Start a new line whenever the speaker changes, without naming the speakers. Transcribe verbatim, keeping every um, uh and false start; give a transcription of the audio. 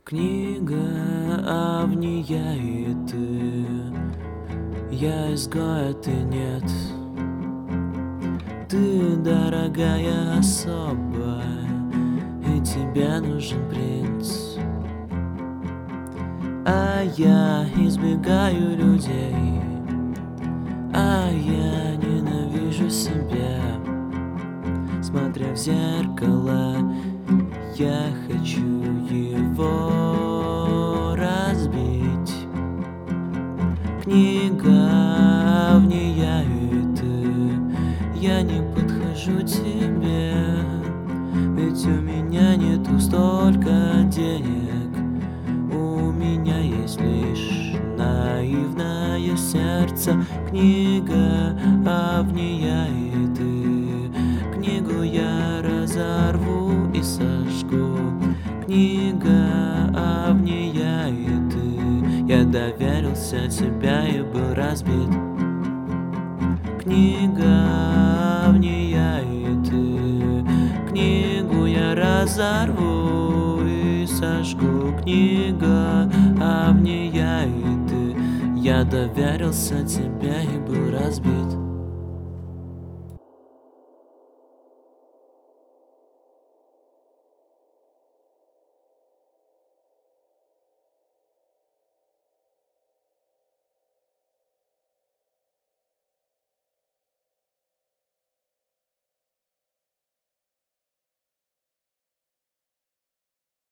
Книга Авния и ты, я изгой, а ты нет. Ты дорогая особа, и тебе нужен принц. А я избегаю людей, а я ненавижу себя. Смотря в зеркало, я хочу его разбить. Книга Авния и ты, я не подхожу тебе, ведь у меня нету столько денег. У меня есть лишь наивное сердце. Книга Авния и ты, книгу я разорву и сожгу. Книга Авния и ты, я доверился тебе и был разбит. Книга Авния и ты, книгу я разорву и сожгу. Книга Авния и ты, я доверился тебе и был разбит.